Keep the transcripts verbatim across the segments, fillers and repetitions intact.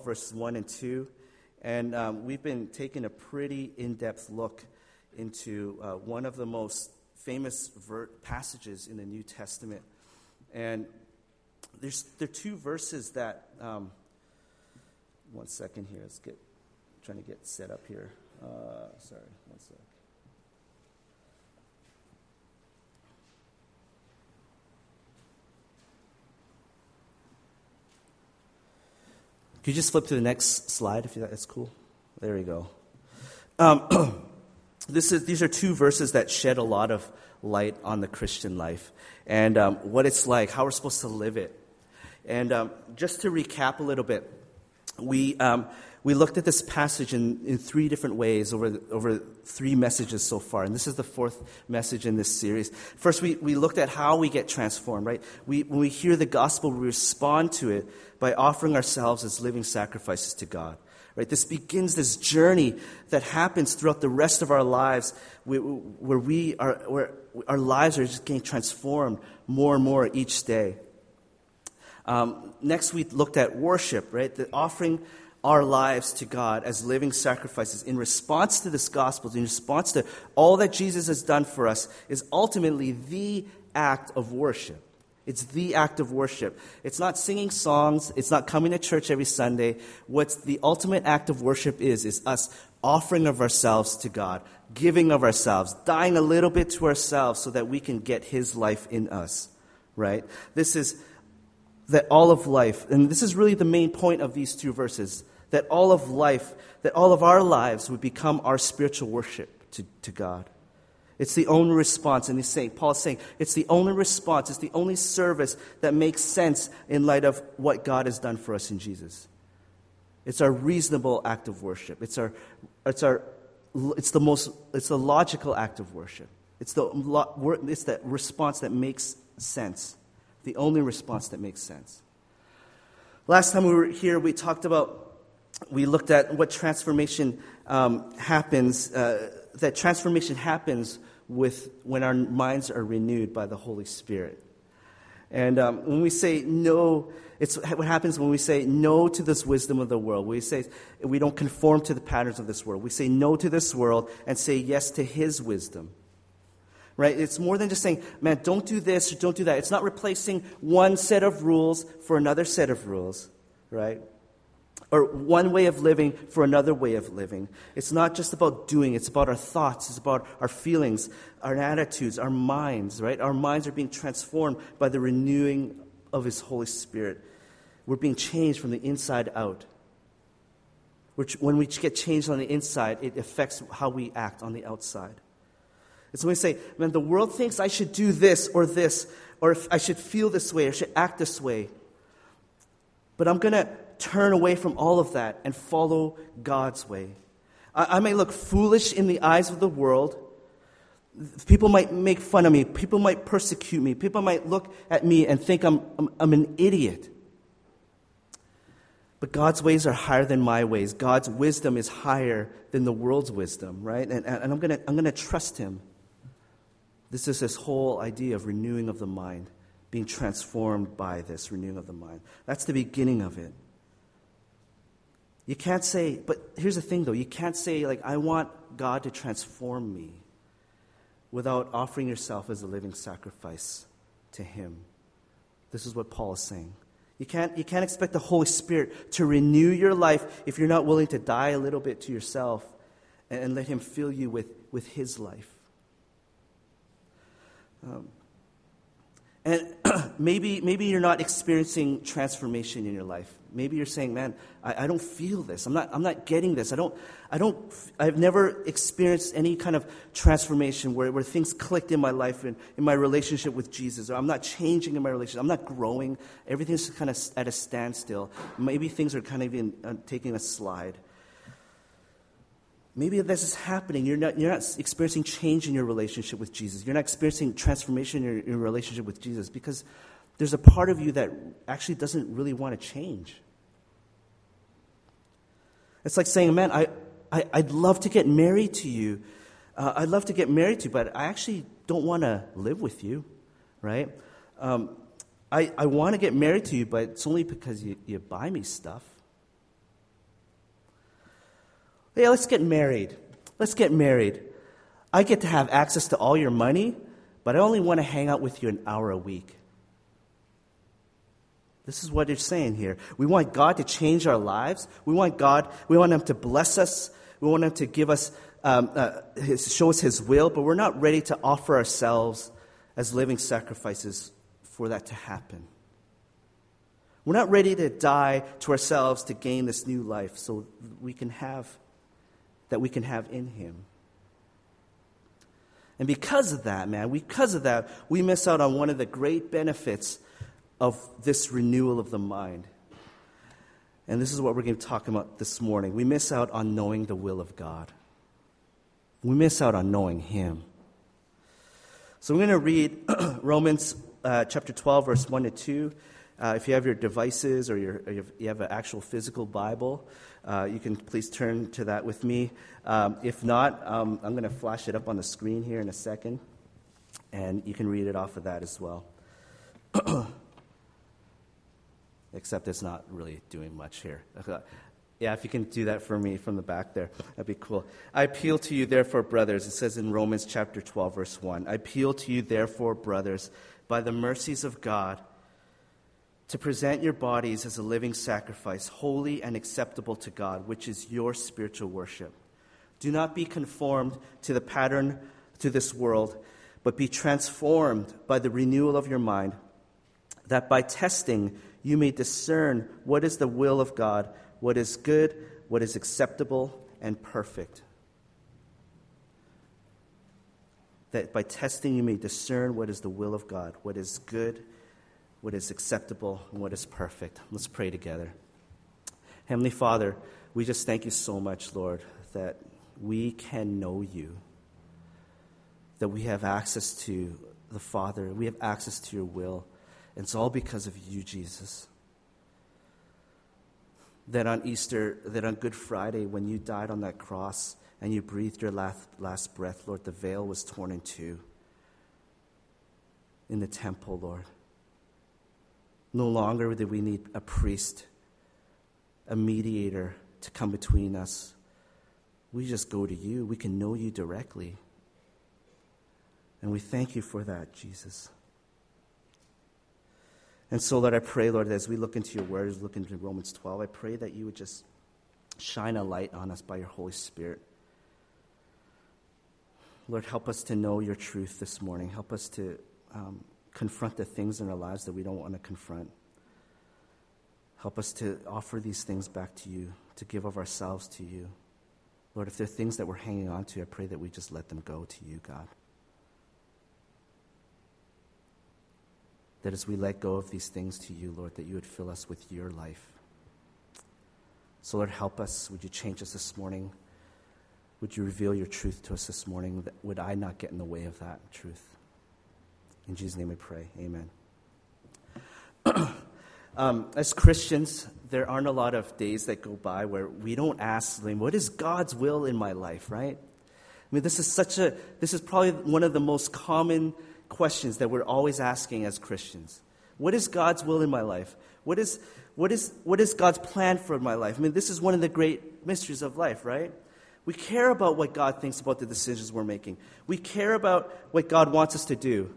verses one and two. And um, we've been taking a pretty in-depth look into uh, one of the most famous ver- passages in the New Testament. And there's there are two verses that, um, one second here, let's get, trying to get set up here. Uh, sorry, one sec. Could you just flip to the next slide if you, that's cool? There we go. Um, this is these are two verses that shed a lot of light on the Christian life and um, what it's like, how we're supposed to live it. And um, just to recap a little bit, we um, we looked at this passage in, in three different ways over the, over three messages so far, and this is the fourth message in this series. First, we, we looked at how we get transformed, right? We when we hear the gospel, we respond to it by offering ourselves as living sacrifices to God. Right? This begins this journey that happens throughout the rest of our lives, where, where we are, where our lives are just getting transformed more and more each day. Um, next, we looked at worship, right? The offering our lives to God as living sacrifices in response to this gospel, in response to all that Jesus has done for us, is ultimately the act of worship. It's the act of worship. It's not singing songs. It's not coming to church every Sunday. What's the ultimate act of worship is, is us offering of ourselves to God, giving of ourselves, dying a little bit to ourselves so that we can get His life in us, right? This is that all of life, and this is really the main point of these two verses, that all of life, that all of our lives would become our spiritual worship to, to God. It's the only response, and he's saying, Paul's saying, it's the only response, it's the only service that makes sense in light of what God has done for us in Jesus. It's our reasonable act of worship. It's our, it's our, it's the most, it's the logical act of worship. It's the, it's that response that makes sense. The only response that makes sense. Last time we were here, we talked about, we looked at what transformation um, happens, uh, that transformation happens with when our minds are renewed by the Holy Spirit. And um, when we say no, it's what happens when we say no to this wisdom of the world. We say we don't conform to the patterns of this world. We say no to this world and say yes to His wisdom. Right? It's more than just saying, man, don't do this or don't do that. It's not replacing one set of rules for another set of rules, right? Or one way of living for another way of living. It's not just about doing. It's about our thoughts. It's about our feelings, our attitudes, our minds, right? Our minds are being transformed by the renewing of His Holy Spirit. We're being changed from the inside out. Which, when we get changed on the inside, it affects how we act on the outside. It's when we say, man, the world thinks I should do this or this, or if I should feel this way or should act this way. But I'm going to turn away from all of that and follow God's way. I, I may look foolish in the eyes of the world. People might make fun of me. People might persecute me. People might look at me and think I'm, I'm, I'm an idiot. But God's ways are higher than my ways. God's wisdom is higher than the world's wisdom, right? And, and I'm going to I'm going to trust Him. This is this whole idea of renewing of the mind, being transformed by this renewing of the mind. That's the beginning of it. You can't say, but here's the thing though, you can't say like, I want God to transform me without offering yourself as a living sacrifice to Him. This is what Paul is saying. You can't, you can't expect the Holy Spirit to renew your life if you're not willing to die a little bit to yourself and, and let Him fill you with, with His life. Um, and maybe maybe you're not experiencing transformation in your life. Maybe you're saying, "Man, I, I don't feel this. I'm not. I'm not getting this. I don't. I don't. I've never experienced any kind of transformation where, where things clicked in my life and in my relationship with Jesus. Or I'm not changing in my relationship. I'm not growing. Everything's kind of at a standstill. Maybe things are kind of in, uh, taking a slide." Maybe this is happening. You're not, you're not experiencing change in your relationship with Jesus. You're not experiencing transformation in your, in your relationship with Jesus because there's a part of you that actually doesn't really want to change. It's like saying, man, I, I, I'd love to get married to you. Uh, I'd love to get married to you, but I actually don't want to live with you, right? Um, I, I want to get married to you, but it's only because you, you buy me stuff. Hey, let's get married. Let's get married. I get to have access to all your money, but I only want to hang out with you an hour a week. This is what it's saying here. We want God to change our lives. We want God, we want Him to bless us. We want Him to give us, um, uh, his, show us His will, but we're not ready to offer ourselves as living sacrifices for that to happen. We're not ready to die to ourselves to gain this new life so we can have, that we can have in Him. And because of that, man, because of that, we miss out on one of the great benefits of this renewal of the mind. And this is what we're going to talk about this morning. We miss out on knowing the will of God. We miss out on knowing Him. So we're going to read Romans uh, chapter twelve, verse one to two. Uh, if you have your devices or, your, or you have an actual physical Bible, uh, you can please turn to that with me. Um, if not, um, I'm going to flash it up on the screen here in a second, and you can read it off of that as well. Except it's not really doing much here. Yeah, if you can do that for me from the back there, that'd be cool. I appeal to you, therefore, brothers. It says in Romans chapter twelve, verse one. I appeal to you, therefore, brothers, by the mercies of God, to present your bodies as a living sacrifice, holy and acceptable to God, which is your spiritual worship. Do not be conformed to the pattern to this world, but be transformed by the renewal of your mind, that by testing you may discern what is the will of God, what is good, what is acceptable and perfect. That by testing you may discern what is the will of God, what is good, what is acceptable, and what is perfect. Let's pray together. Heavenly Father, we just thank you so much, Lord, that we can know you, that we have access to the Father, we have access to your will. It's all because of you, Jesus. That on Easter, that on Good Friday, when you died on that cross and you breathed your last, last breath, Lord, the veil was torn in two in the temple, Lord. No longer did we need a priest, a mediator to come between us. We just go to you. We can know you directly. And we thank you for that, Jesus. And so, Lord, I pray, Lord, as we look into your words, look into Romans twelve, I pray that you would just shine a light on us by your Holy Spirit. Lord, help us to know your truth this morning. Help us to um, confront the things in our lives that we don't want to confront. Help us to offer these things back to you, to give of ourselves to you. Lord, if there are things that we're hanging on to, I pray that we just let them go to you, God. That as we let go of these things to you, Lord, that you would fill us with your life. So, Lord, help us. Would you change us this morning? Would you reveal your truth to us this morning? Would I not get in the way of that truth? In Jesus' name we pray. Amen. um, as Christians, there aren't a lot of days that go by where we don't ask, like, what is God's will in my life, right? I mean, this is such a, this is probably one of the most common questions that we're always asking as Christians. What is God's will in my life? What is, what is, what is God's plan for my life? I mean, this is one of the great mysteries of life, right? We care about what God thinks about the decisions we're making. We care about what God wants us to do.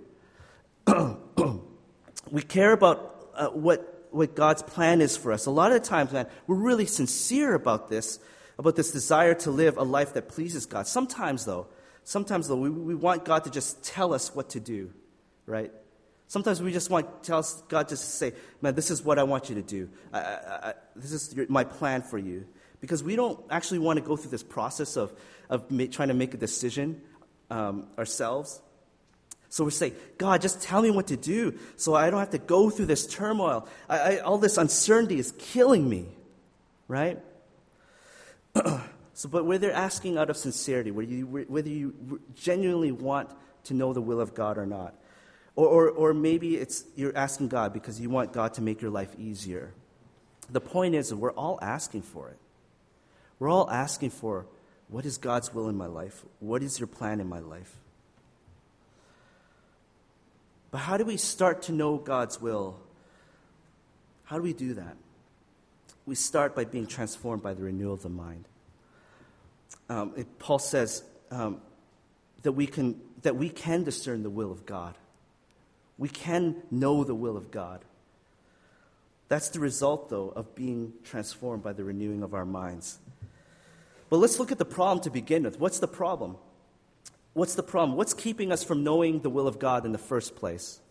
We care about uh, what, what God's plan is for us. A lot of the times, man, we're really sincere about this, about this desire to live a life that pleases God. Sometimes, though, Sometimes, though, we, we want God to just tell us what to do, right? Sometimes we just want tell us, God just to say, man, this is what I want you to do. I, I, I, this is your, my plan for you. Because we don't actually want to go through this process of, of ma- trying to make a decision um, ourselves. So we say, God, just tell me what to do so I don't have to go through this turmoil. I, I, all this uncertainty is killing me, right? So, but whether asking out of sincerity, whether you, whether you genuinely want to know the will of God or not, or, or, or maybe it's you're asking God because you want God to make your life easier. The point is that we're all asking for it. We're all asking for, what is God's will in my life? What is your plan in my life? But how do we start to know God's will? How do we do that? We start by being transformed by the renewal of the mind. um, it, Paul says um, that we can that we can discern the will of God. We can know the will of God. That's the result, though, of being transformed by the renewing of our minds. But let's look at the problem to begin with. What's the problem? What's the problem? What's keeping us from knowing the will of God in the first place?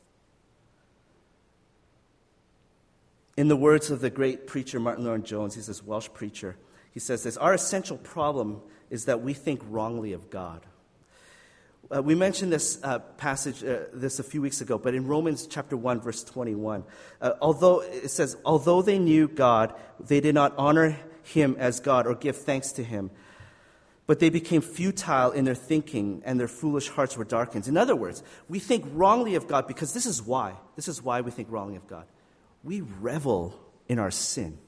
In the words of the great preacher Martin Lloyd-Jones, he's this Welsh preacher, he says this: our essential problem is that we think wrongly of God. Uh, we mentioned this uh, passage, uh, this a few weeks ago, but in Romans chapter one, verse twenty-one, uh, although it says, although they knew God, they did not honor him as God or give thanks to him, but they became futile in their thinking, and their foolish hearts were darkened. In other words, we think wrongly of God because this is why. This is why we think wrongly of God. We revel in our sin.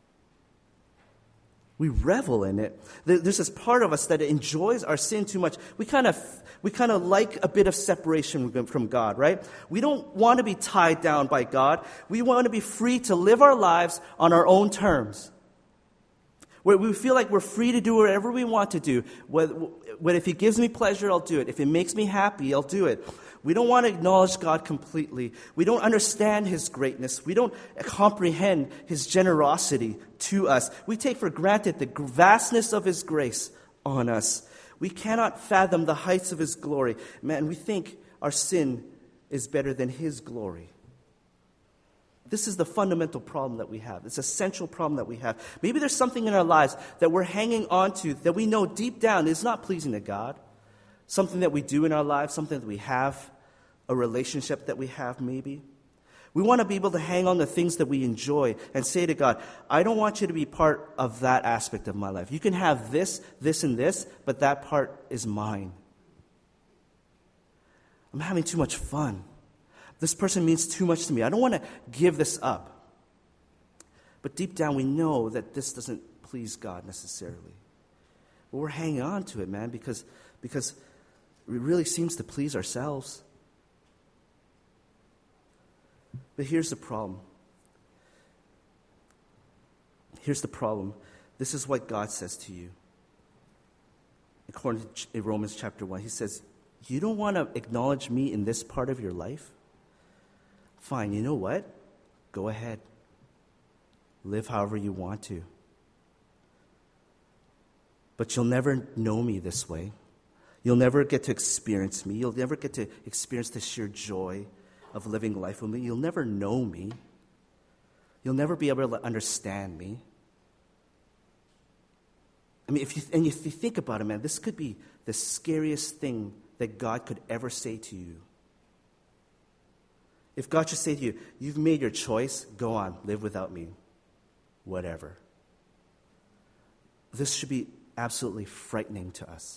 We revel in it. There's this part of us that enjoys our sin too much. We kind of we kind of like a bit of separation from God, right? We don't want to be tied down by God. We want to be free to live our lives on our own terms. Where we feel like we're free to do whatever we want to do. When if he gives me pleasure, I'll do it. If it makes me happy, I'll do it. We don't want to acknowledge God completely. We don't understand his greatness. We don't comprehend his generosity to us. We take for granted the vastness of his grace on us. We cannot fathom the heights of his glory. Man, we think our sin is better than his glory. This is the fundamental problem that we have. It's a central problem that we have. Maybe there's something in our lives that we're hanging on to that we know deep down is not pleasing to God. Something that we do in our lives, something that we have, a relationship that we have maybe. We want to be able to hang on to things that we enjoy and say to God, I don't want you to be part of that aspect of my life. You can have this, this, and this, but that part is mine. I'm having too much fun. This person means too much to me. I don't want to give this up. But deep down we know that this doesn't please God necessarily. But we're hanging on to it, man, because, because it really seems to please ourselves. But here's the problem. Here's the problem. This is what God says to you. According to Romans chapter one, he says, you don't want to acknowledge me in this part of your life? Fine, you know what? Go ahead. Live however you want to. But you'll never know me this way. You'll never get to experience me. You'll never get to experience the sheer joy of living life with me. You'll never know me. You'll never be able to understand me. I mean, if you and if you think about it, man, this could be the scariest thing that God could ever say to you. If God should say to you, you've made your choice, go on, live without me, whatever. This should be absolutely frightening to us.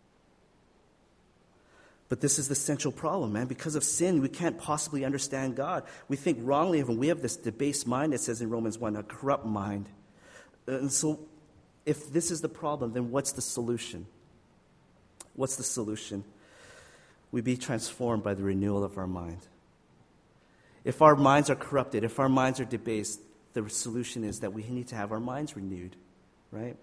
But this is the central problem, man. Because of sin, we can't possibly understand God. We think wrongly of him. We have this debased mind, it says in Romans one, a corrupt mind. And so if this is the problem, then what's the solution? What's the solution? We be transformed by the renewal of our mind. If our minds are corrupted, if our minds are debased, the solution is that we need to have our minds renewed, right?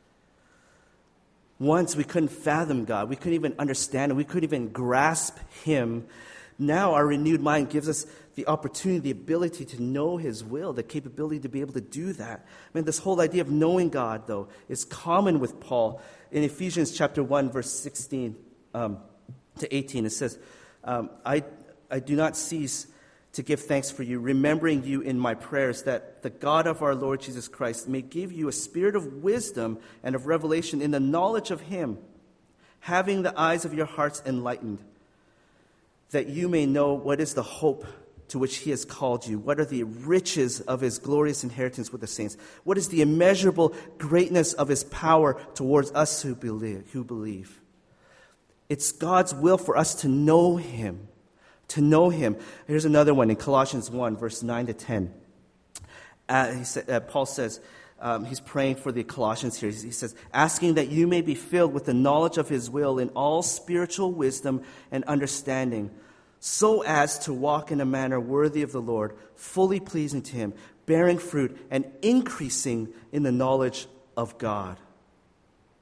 Once we couldn't fathom God. We couldn't even understand him. We couldn't even grasp him. Now our renewed mind gives us the opportunity, the ability to know his will, the capability to be able to do that. I mean, this whole idea of knowing God, though, is common with Paul. In Ephesians chapter one, verse sixteen um, to eighteen, it says, um, I, I do not cease to give thanks for you, remembering you in my prayers, that the God of our Lord Jesus Christ may give you a spirit of wisdom and of revelation in the knowledge of him, having the eyes of your hearts enlightened, that you may know what is the hope to which he has called you, what are the riches of his glorious inheritance with the saints, what is the immeasurable greatness of his power towards us who believe. Who believe. It's God's will for us to know him. To know him. Here's another one in Colossians one, verse nine to ten. Uh, he sa- uh, Paul says, um, he's praying for the Colossians here. He says, asking that you may be filled with the knowledge of his will in all spiritual wisdom and understanding, so as to walk in a manner worthy of the Lord, fully pleasing to him, bearing fruit and increasing in the knowledge of God.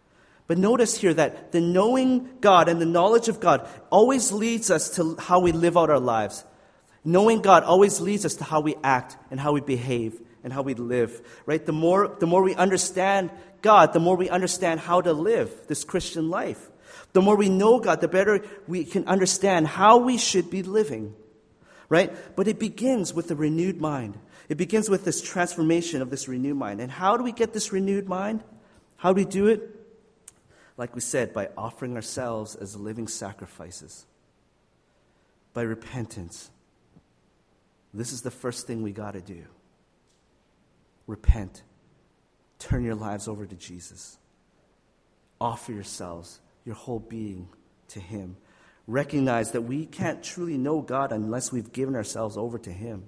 But notice here that the knowing God and the knowledge of God always leads us to how we live out our lives. Knowing God always leads us to how we act and how we behave and how we live, right? The more, the more we understand God, the more we understand how to live this Christian life. The more we know God, the better we can understand how we should be living, right? But it begins with a renewed mind. It begins with this transformation of this renewed mind. And how do we get this renewed mind? How do we do it? Like we said, by offering ourselves as living sacrifices, by repentance. This is the first thing we got to do. Repent. Turn your lives over to Jesus. Offer yourselves, your whole being, to Him. Recognize that we can't truly know God unless we've given ourselves over to Him.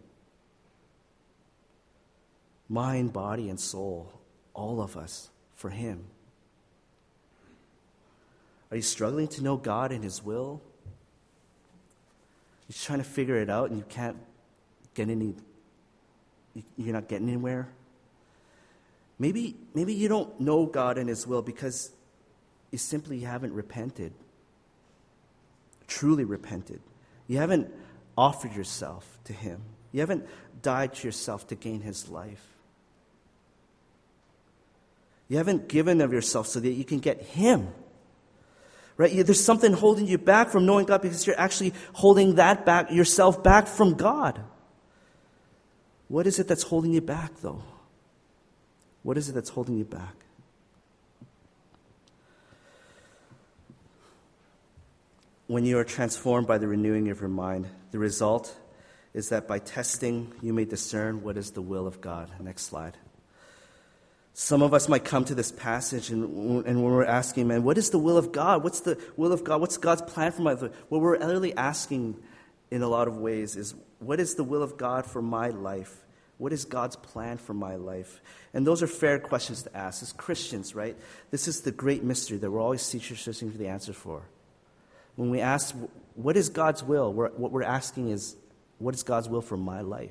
Mind, body, and soul, all of us, for Him. Are you struggling to know God and His will? You're trying to figure it out and you can't get any, you're not getting anywhere? Maybe, maybe you don't know God and His will because you simply haven't repented, truly repented. You haven't offered yourself to Him. You haven't died to yourself to gain His life. You haven't given of yourself so that you can get Him. Right? There's something holding you back from knowing God because you're actually holding that back, yourself back from God. What is it that's holding you back, though? What is it that's holding you back? When you are transformed by the renewing of your mind, the result is that by testing, you may discern what is the will of God. Next slide. Some of us might come to this passage and, and when we're asking, man, what is the will of God? What's the will of God? What's God's plan for my life? What we're really asking in a lot of ways is, what is the will of God for my life? What is God's plan for my life? And those are fair questions to ask. As Christians, right? This is the great mystery that we're always searching for the answer for. When we ask, what is God's will? We're, what we're asking is, what is God's will for my life?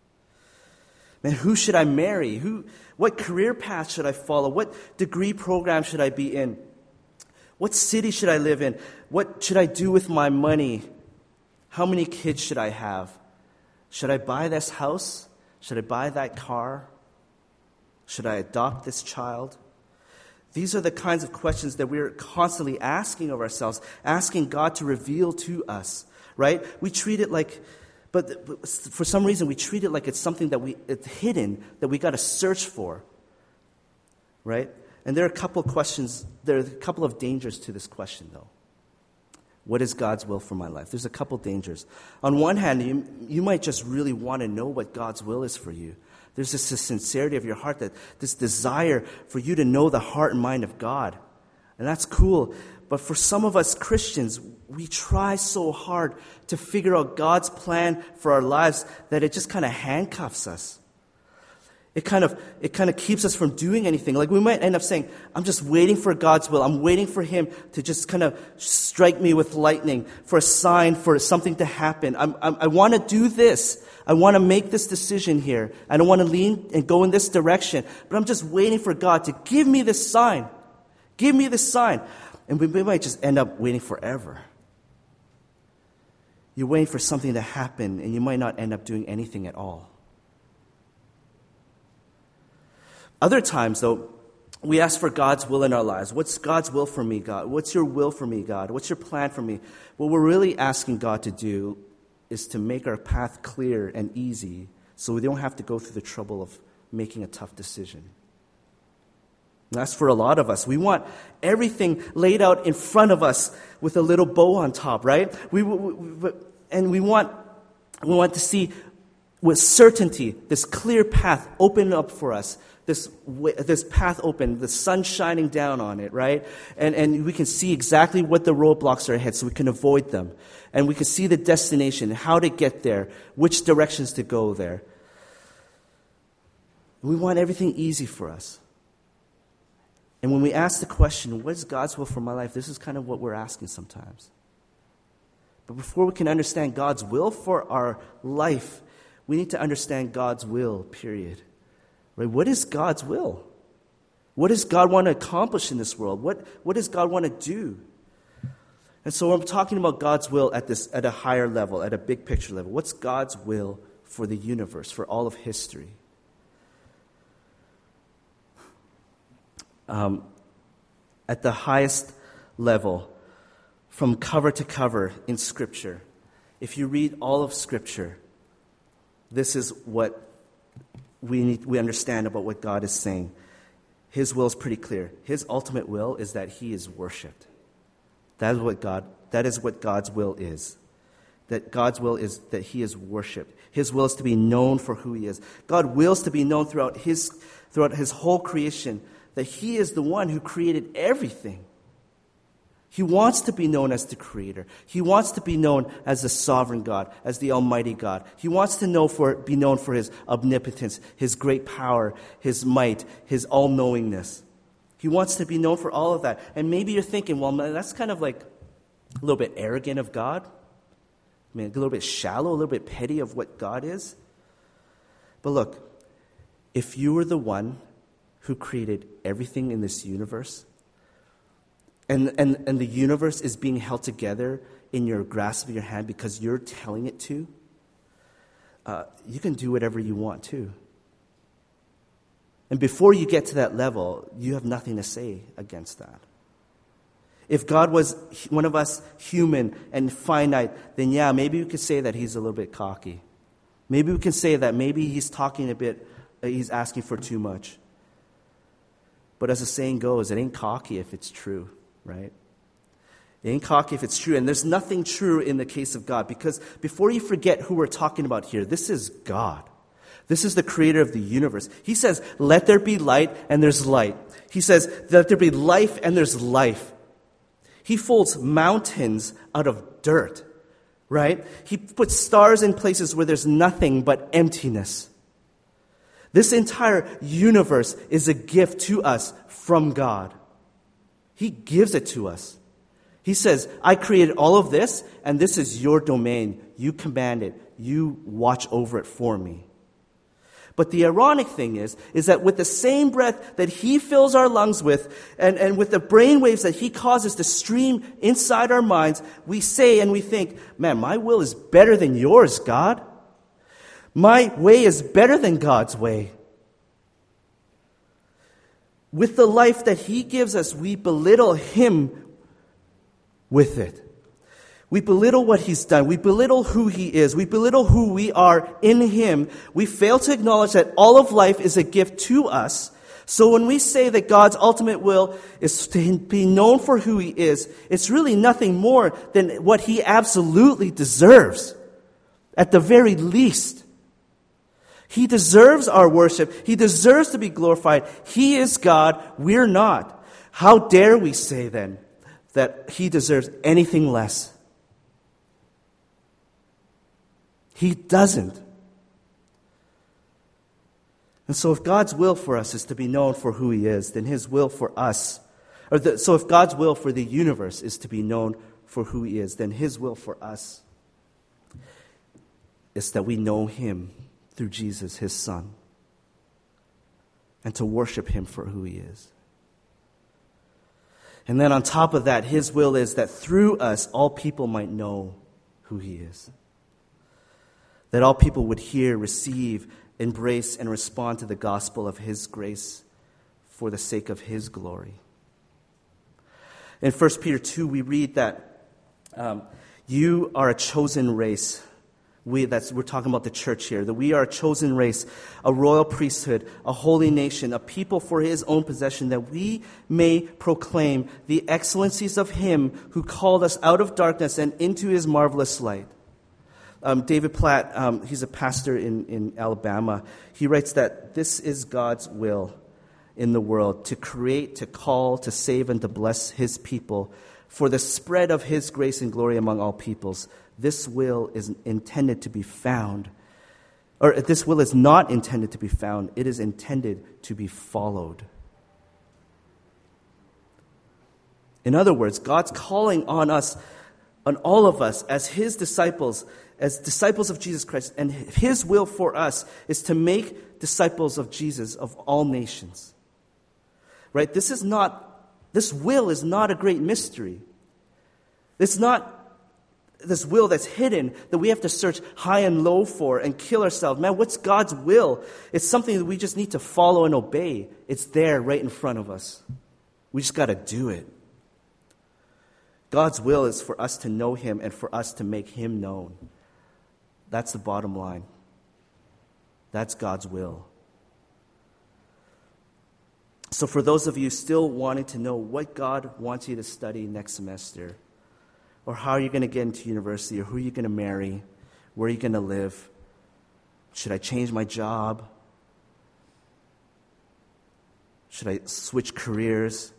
Man, who should I marry? Who, what career path should I follow? What degree program should I be in? What city should I live in? What should I do with my money? How many kids should I have? Should I buy this house? Should I buy that car? Should I adopt this child? These are the kinds of questions that we're constantly asking of ourselves, asking God to reveal to us, right? We treat it like... But for some reason, we treat it like it's something that we it's hidden, that we got to search for, right? And there are a couple of questions, there are a couple of dangers to this question, though. What is God's will for my life? There's a couple dangers. On one hand, you, you might just really want to know what God's will is for you. There's this, this sincerity of your heart, that this desire for you to know the heart and mind of God. And that's cool. But for some of us Christians, we try so hard to figure out God's plan for our lives that it just kind of handcuffs us. It kind of it kind of keeps us from doing anything. Like we might end up saying, I'm just waiting for God's will. I'm waiting for Him to just kind of strike me with lightning, for a sign, for something to happen. I'm, I'm, I want to do this. I want to make this decision here. I don't want to lean and go in this direction. But I'm just waiting for God to give me this sign. Give me this sign. And we might just end up waiting forever. You're waiting for something to happen, and you might not end up doing anything at all. Other times, though, we ask for God's will in our lives. What's God's will for me, God? What's your will for me, God? What's your plan for me? What we're really asking God to do is to make our path clear and easy so we don't have to go through the trouble of making a tough decision. And that's for a lot of us. We want everything laid out in front of us with a little bow on top, right? We, we, we and we want we want to see with certainty this clear path open up for us. This this path open, the sun shining down on it, right? And and we can see exactly what the roadblocks are ahead, so we can avoid them, and we can see the destination, how to get there, which directions to go there. We want everything easy for us. And when we ask the question, what is God's will for my life? This is kind of what we're asking sometimes. But before we can understand God's will for our life, we need to understand God's will, period. Right? What is God's will? What does God want to accomplish in this world? What, what does God want to do? And so I'm talking about God's will at this at a higher level, at a big picture level. What's God's will for the universe, for all of history? Um, at the highest level, from cover to cover in Scripture, if you read all of Scripture, this is what we need, we understand about what God is saying. His will is pretty clear. His ultimate will is that he is worshipped. That is what God, that is what God's will is. That God's will is that he is worshipped. His will is to be known for who he is. God wills to be known throughout his, throughout his whole creation, that he is the one who created everything. He wants to be known as the Creator. He wants to be known as the sovereign God, as the Almighty God. He wants to know for, be known for his omnipotence, his great power, his might, his all-knowingness. He wants to be known for all of that. And maybe you're thinking, well, that's kind of like a little bit arrogant of God. I mean, a little bit shallow, a little bit petty of what God is. But look, if you were the one who created everything in this universe, And, and and the universe is being held together in your grasp of your hand because you're telling it to, uh, you can do whatever you want to. And before you get to that level, you have nothing to say against that. If God was one of us, human and finite, then yeah, maybe we could say that he's a little bit cocky. Maybe we can say that maybe he's talking a bit, uh, he's asking for too much. But as the saying goes, it ain't cocky if it's true. Right? It ain't cocky if it's true. And there's nothing true in the case of God. Because before you forget who we're talking about here, this is God. This is the creator of the universe. He says, let there be light, and there's light. He says, let there be life, and there's life. He folds mountains out of dirt. Right? He puts stars in places where there's nothing but emptiness. This entire universe is a gift to us from God. He gives it to us. He says, I created all of this, and this is your domain. You command it. You watch over it for me. But the ironic thing is, is that with the same breath that he fills our lungs with, and, and with the brain waves that he causes to stream inside our minds, we say and we think, man, my will is better than yours, God. My way is better than God's way. With the life that he gives us, we belittle him with it. We belittle what he's done. We belittle who he is. We belittle who we are in him. We fail to acknowledge that all of life is a gift to us. So when we say that God's ultimate will is to be known for who he is, it's really nothing more than what he absolutely deserves, at the very least. He deserves our worship. He deserves to be glorified. He is God. We're not. How dare we say then that he deserves anything less? He doesn't. And so if God's will for us is to be known for who he is, then his will for us, or the, so if God's will for the universe is to be known for who he is, then his will for us is that we know him through Jesus, his son, and to worship him for who he is. And then on top of that, his will is that through us, all people might know who he is. That all people would hear, receive, embrace, and respond to the gospel of his grace for the sake of his glory. In First Peter two, we read that um, you are a chosen race. We, that's, we're talking about the church here, that we are a chosen race, a royal priesthood, a holy nation, a people for his own possession, that we may proclaim the excellencies of him who called us out of darkness and into his marvelous light. Um, David Platt, um, he's a pastor in, in Alabama. He writes that this is God's will in the world, to create, to call, to save, and to bless his people for the spread of his grace and glory among all peoples. This will is intended to be found, or this will is not intended to be found. It is intended to be followed. In other words, God's calling on us, on all of us, as his disciples, as disciples of Jesus Christ, and his will for us is to make disciples of Jesus of all nations. right? This is not, this will is not a great mystery. It's not this will that's hidden that we have to search high and low for and kill ourselves. Man, what's God's will? It's something that we just need to follow and obey. It's there right in front of us. We just got to do it. God's will is for us to know him and for us to make him known. That's the bottom line. That's God's will. So for those of you still wanting to know what God wants you to study next semester, or how you're going to get into university, or who you're going to marry, where you're going to live, should I change my job? Should I switch careers?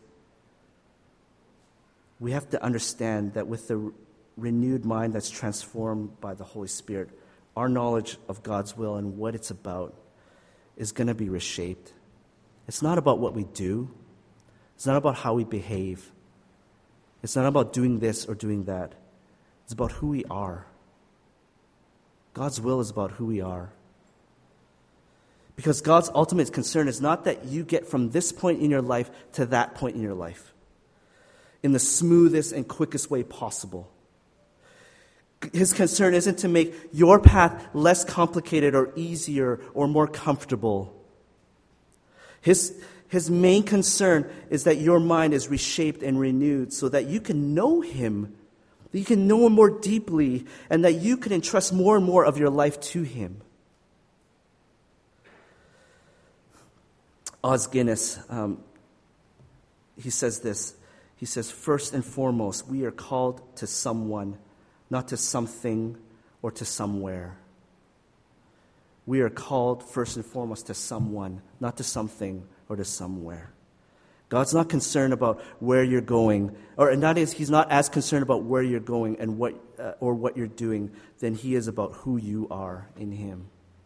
We have to understand that with the renewed mind that's transformed by the Holy Spirit, our knowledge of God's will and what it's about is going to be reshaped. It's not about what we do. It's not about how we behave. It's not about doing this or doing that. It's about who we are. God's will is about who we are. Because God's ultimate concern is not that you get from this point in your life to that point in your life in the smoothest and quickest way possible. His concern isn't to make your path less complicated or easier or more comfortable. His, his main concern is that your mind is reshaped and renewed so that you can know him, that you can know him more deeply, and that you can entrust more and more of your life to him. Os Guinness, um, he says this. He says, first and foremost, we are called to someone, not to something or to somewhere. We are called first and foremost to someone, not to something or to somewhere. God's not concerned about where you're going, or not as he's not as concerned about where you're going and what uh, or what you're doing than he is about who you are in him.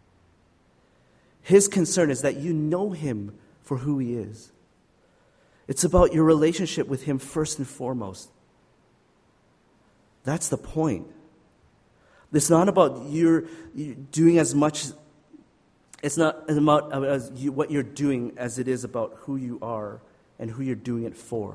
His concern is that you know him for who he is. It's about your relationship with him first and foremost. That's the point. It's not about you're, you're doing as much. It's not about as you, what you're doing as it is about who you are and who you're doing it for.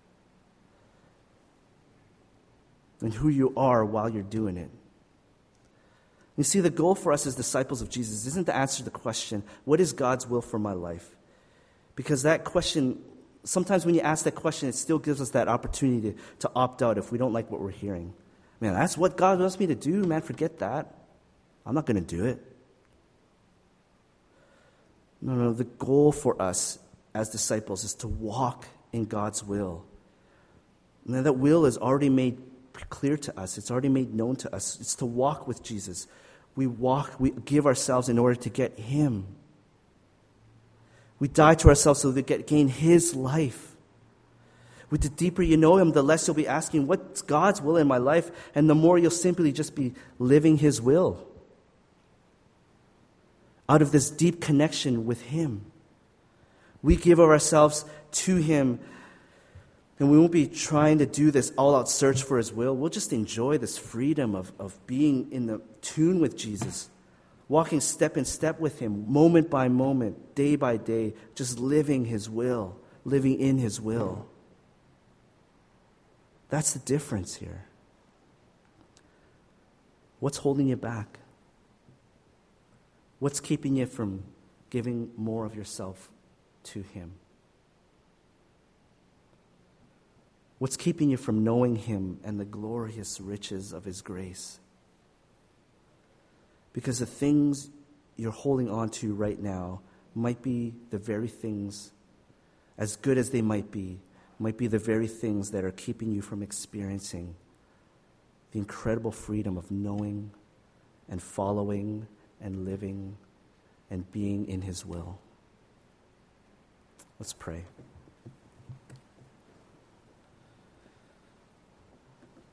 And who you are while you're doing it. You see, the goal for us as disciples of Jesus isn't to answer the question, what is God's will for my life? Because that question, sometimes when you ask that question, it still gives us that opportunity to, to opt out if we don't like what we're hearing. Man, that's what God wants me to do. Man, forget that. I'm not going to do it. No, no, the goal for us as disciples is to walk in God's will. And that will is already made clear to us. It's already made known to us. It's to walk with Jesus. We walk, we give ourselves in order to get him. We die to ourselves so that we get gain his life. With the deeper you know him, the less you'll be asking, what's God's will in my life? And the more you'll simply just be living his will. Out of this deep connection with him. We give of ourselves to him. And we won't be trying to do this all-out search for his will. We'll just enjoy this freedom of, of being in the tune with Jesus. Walking step in step with him, moment by moment, day by day, just living his will, living in his will. That's the difference here. What's holding you back? What's keeping you from giving more of yourself to him? What's keeping you from knowing him and the glorious riches of his grace? Because the things you're holding on to right now might be the very things, as good as they might be, might be the very things that are keeping you from experiencing the incredible freedom of knowing and following and living and being in his will. Let's pray.